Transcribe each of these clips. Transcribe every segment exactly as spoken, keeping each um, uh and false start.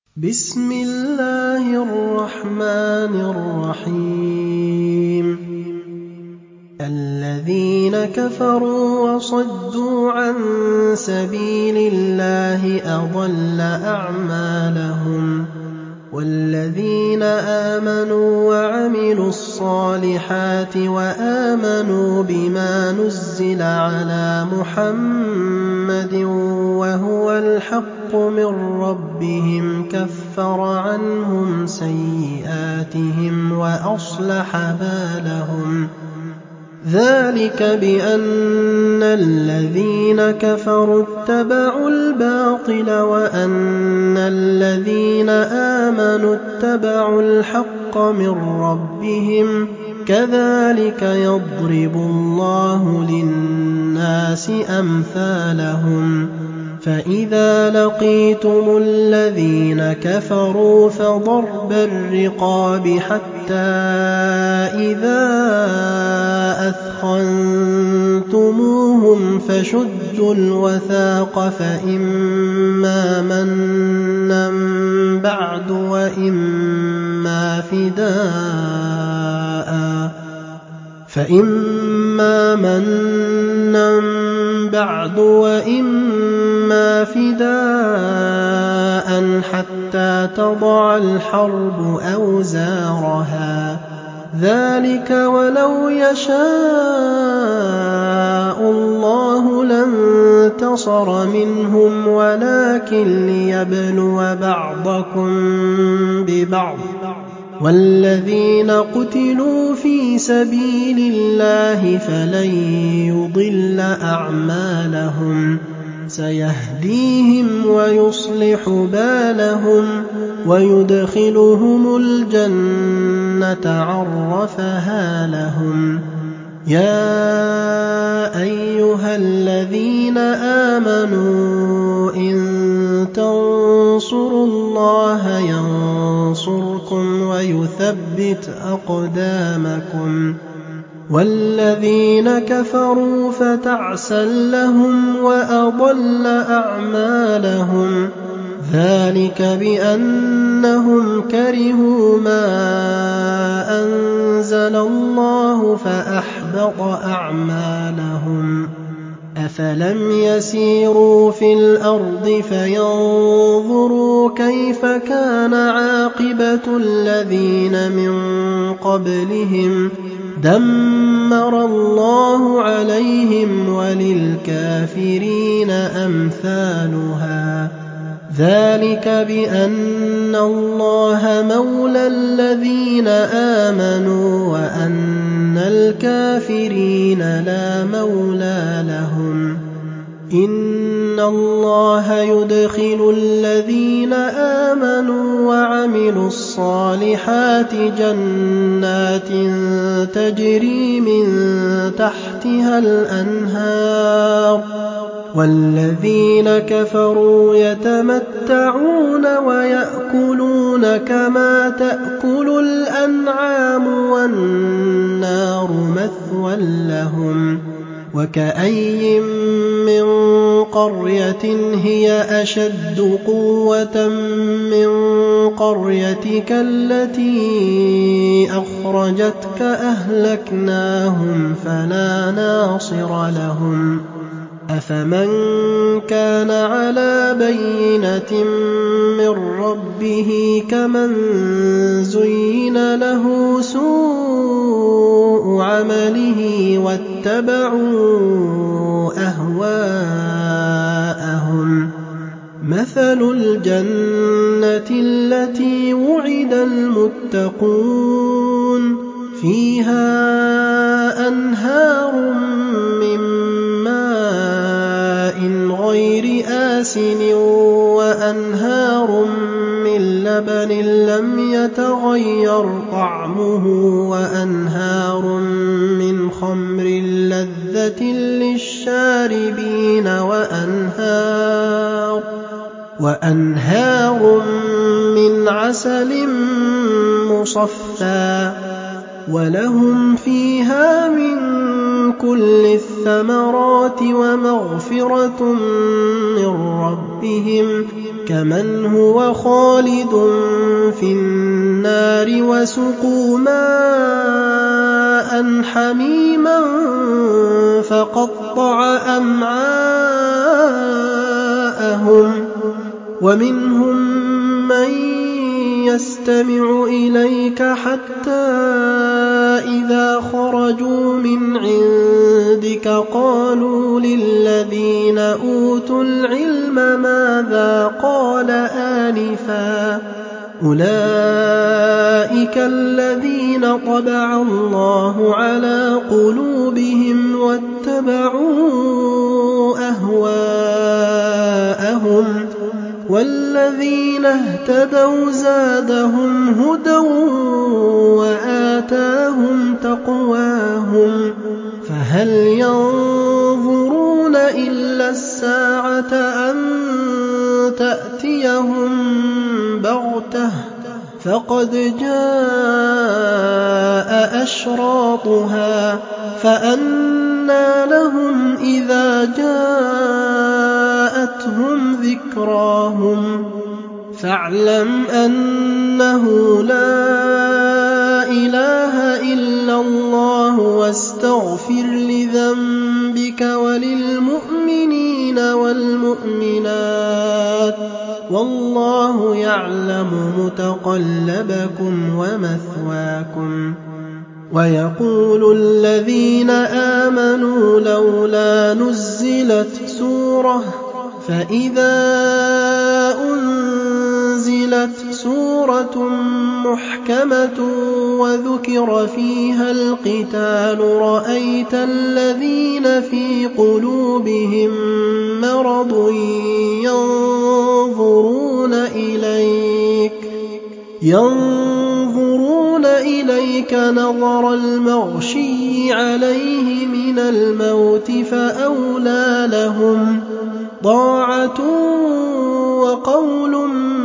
بسم الله الرحمن الرحيم الذين كفروا وصدوا عن سبيل الله أضل أعمالهم والذين آمنوا وعملوا الصالحات وآمنوا بما نزل على محمد وهو الحق من ربهم كفر عنهم سيئاتهم وأصلح بالهم ذلك بأن الذين كفروا اتبعوا الباطل وأن الذين آمنوا اتبعوا الحق من ربهم كذلك يضرب الله للناس أمثالهم فإذا لقيتم الذين كفروا فضرب الرقاب حتى إذا أثخنتموهم فشدوا الوثاق فإما منا بعد وإما فداء فإما منا بعد وإما فداء حتى تضع الحرب أوزارها ذلك ولو يشاء الله لانتصر منهم ولكن ليبلو بعضكم ببعض والذين قتلوا في سبيل الله فلن يضل أعمالهم سيهديهم ويصلح بالهم ويدخلهم الجنة عرفها لهم يا أيها الذين آمنوا إن تنصروا الله ينصركم ويثبت أقدامكم والذين كفروا فتعسا لهم وأضل أعمالهم ذلك بأنهم كرهوا ما أنزل الله فأحبط أعمالهم أفلم يسيروا في الأرض فينظروا كيف كان عاقبة الذين من قبلهم دمر الله عليهم وللكافرين أمثالها ذلك بأن الله مولى الذين آمنوا وأن الكافرين لا مولى لهم إن الله يدخل الذين آمنوا وعملوا الصالحات جنات تجري من تحتها الأنهار والذين كفروا يتمتعون ويأكلون كما تأكل الأنعام والنار مثوى لهم وكأي من قرية هي أشد قوة من قريتك التي أخرجتك أهلكناهم فلا ناصر لهم أفمن كان على بينة من ربه كمن زين له سوء عمله واتبعوا أهواءهم مثل الجنة التي وعد المتقون فيها أنهار من ماء غير آسن وأنهار من لبن لم يتغير طعمه وأنهار من خمر لذة للشاربين وأنهار وأنهار من عسل مصفى ولهم فيها من كل الثمرات ومغفرة من ربهم كمن هو خالد في النار وسقوا ماء حميما فقطع أمعاءهم ومنهم من يستمع إليك حتى إذا خرجوا من عندك قالوا للذين أوتوا العلم ماذا قال آنفا أولئك الذين طبع الله على قلوبهم واتبعوا أهواءهم والذين اهتدوا زادهم هدى وآتاهم تقواهم فهل ينظرون إلا الساعة أن تأتيهم بغتة فقد جاء أشراطها فأنى لهم إذا جاءتهم ذكراهم فاعلم أنه لا إله إلا الله واستغفر لذنبك وللمؤمنين والمؤمنات والله يعلم متقلبكم ومثواكم ويقول الذين آمنوا لولا نزلت سورة فإذا أنزلت سورة محكمة وذكر فيها القتال رأيت الذين في قلوبهم مرض ينظرون إليك ينظرون إليك نظر المغشي عليه من الموت فأولى لهم طاعة وقول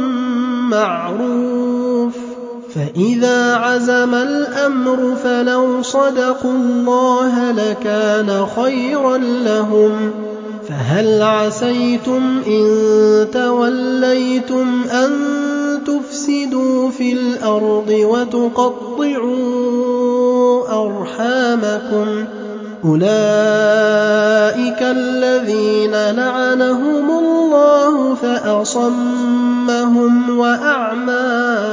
معروف فإذا عزم الأمر فلو صدقوا الله لكان خيرا لهم فهل عسيتم إن توليتم أن تفسدوا في الأرض وتقطعوا أرحامكم أولئك الذين لعنهم الله فأصمهم وأعمى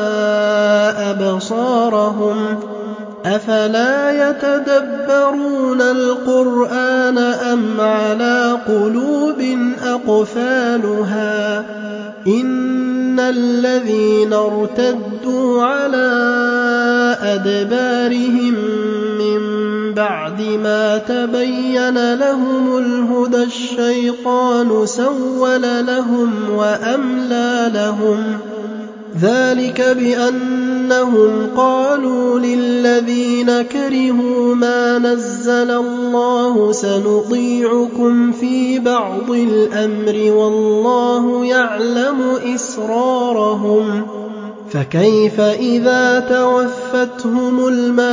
أبصارهم أفلا يتدبرون القرآن أم على قلوب أقفالها إن الذين ارتدوا على أدبارهم من بعد ما تبين لهم الهدى الشيطان سول لهم وأملى لهم ذلك بأنهم قالوا للذين كرهوا ما نزل الله سنطيعكم في بعض الأمر والله يعلم إسرارهم فكيف إذا توفتهم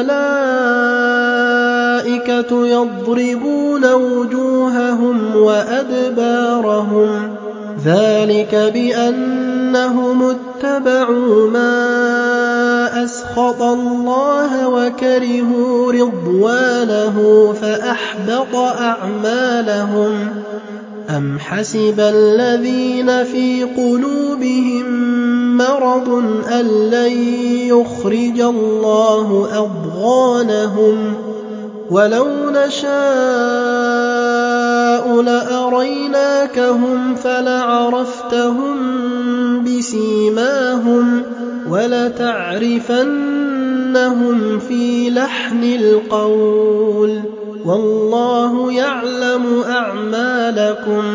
الملائكة يضربون وجوههم وأدبارهم ذلك بأنهم اتبعوا ما أسخط الله وكرهوا رضوانه فأحبط أعمالهم أم حسب الذين في قلوبهم مرض أن لن يخرج الله أضغانهم ولو نشاء لأريناكهم فلعرفتهم بسيماهم ولتعرفنهم في لحن القول والله يعلم أعمالكم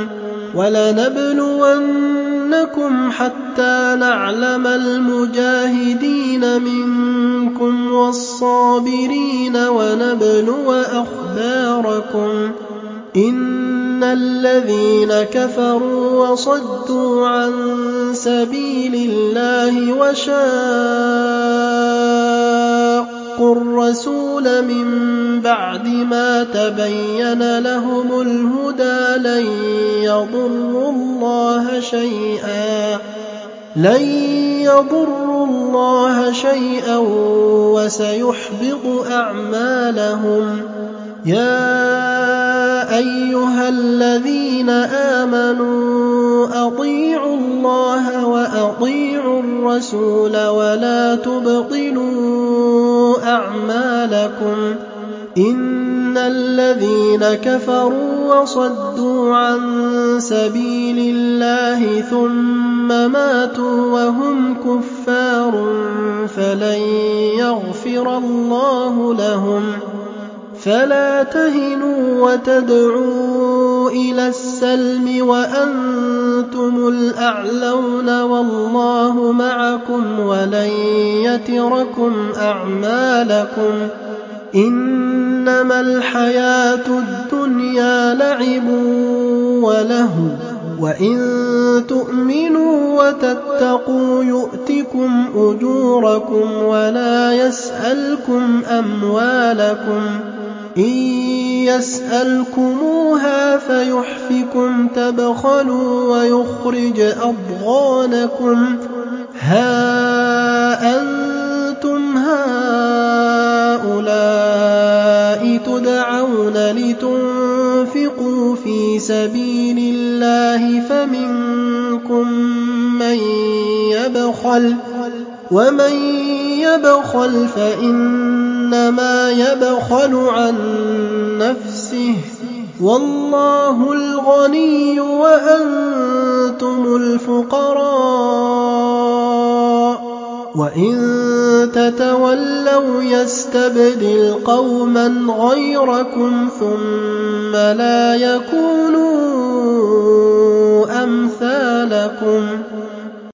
ولنبلونكم حتى نعلم المجاهدين منكم والصابرين ونبلو أخباركم إن الذين كفروا وصدوا عن سبيل الله وشاقوا شاقوا الرسول من بعد ما تبين لهم الهدى لن يضروا الله شيئا لن يضروا الله شيئا وسيحبط أعمالهم. يا أيها الذين آمنوا أطيعوا الله وأطيعوا الرسول ولا تبطلوا أعمالكم. إن الذين كفروا وصدوا عن سبيل الله ثم ماتوا وهم كفار فلن يغفر الله لهم. فلا تهنوا وتدعوا إلى السلم وأنتم الأعلون والله معكم ولن يتركم أعمالكم. إنما الحياة الدنيا لعب ولهو وإن تؤمنوا وتتقوا يؤتكم أجوركم ولا يسألكم أموالكم. إن يسألكموها فيحفكم تبخلوا ويخرج أضغانكم. ها أنتم هؤلاء تدعون لتنفقوا في سبيل الله فمنكم من يبخل ومن يبخل فإنما يبخل عن نفسه والله الغني وأنتم الفقراء. وإن تتولوا يستبدل قوما غيركم ثم لا يكونوا أمثالكم.